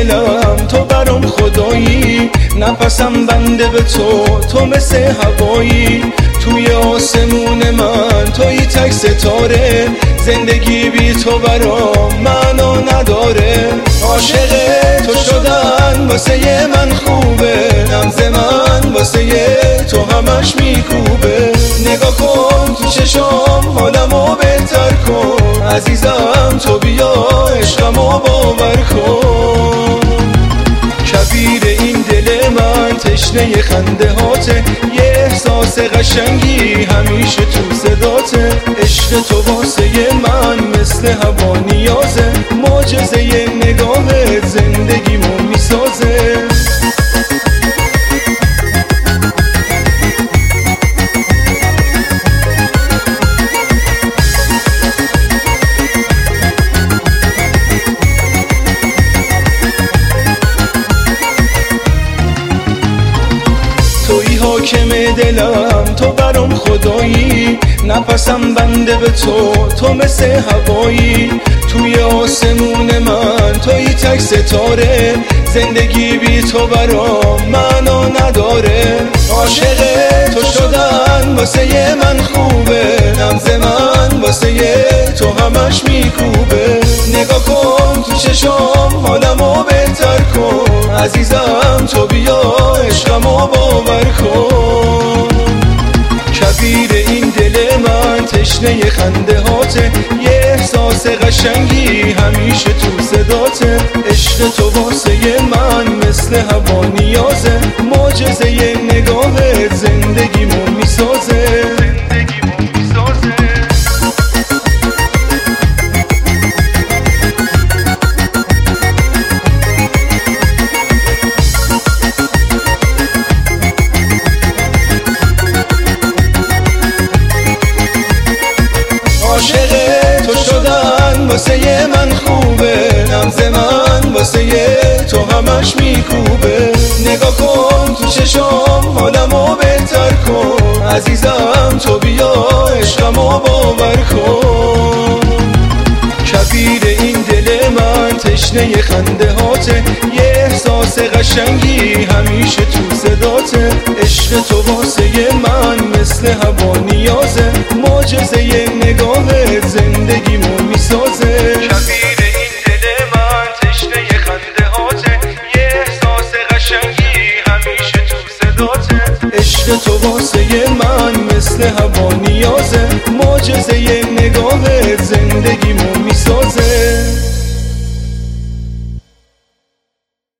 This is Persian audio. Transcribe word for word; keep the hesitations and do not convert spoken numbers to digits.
دلم تو برام خدایی، نفسم بنده به تو، تو مثل هوایی. توی آسمون من توی تک ستاره، زندگی بی تو برام معنا نداره. عاشق تو شدن واسه من خوبه، نبض من واسه تو همش میکوبه. نگاه کن تو چشام حالمو بهتر کن، عزیزم تو بیا عشقمو باور کن. کبیر این دل من تشنه خنده هاته، یه احساس قشنگی همیشه تو صداته. عشق تو واسه من مثل هوا نیازه، معجزه نگاهت زندگیمو میسازه. توی حاکم دلم تو برام خدایی، نفسم بنده به تو، تو مثل هوایی. توی آسمون من توی تک ستاره، زندگی بی تو برام معنا نداره. عاشق تو شدن واسه من خوبه، نبض من واسه تو همش میکوبه. نگاه کن تو چشام حالمو بهتر کن، عزیزم تو بیا عشقمو باور کن. کبیر این دل من تشنه خنده هاته، یه احساس قشنگی همیشه تو صداته. عشق تو واسه من مثل هوا نیازه، معجزه نگاهت زندگیمو میسازه. عاشق تو شدن واسه من خوبه، نبض من واسه تو همش میکوبه. نگاه کن تو چشام حالمو بهتر کن، عزیزم تو بیا عشقمو باور کن. کبیر این دل من تشنه خنده هاته، یه احساس قشنگی همیشه تو صداته. عشق تو واسه من مثل هوا نیازه، معجزه نگاهت زندگیمو میسازه. کبیر این دل من تشنه خنده هاته، یه احساس قشنگی همیشه تو صداته. عشق تو واسه من مثل هوا نیازه، معجزه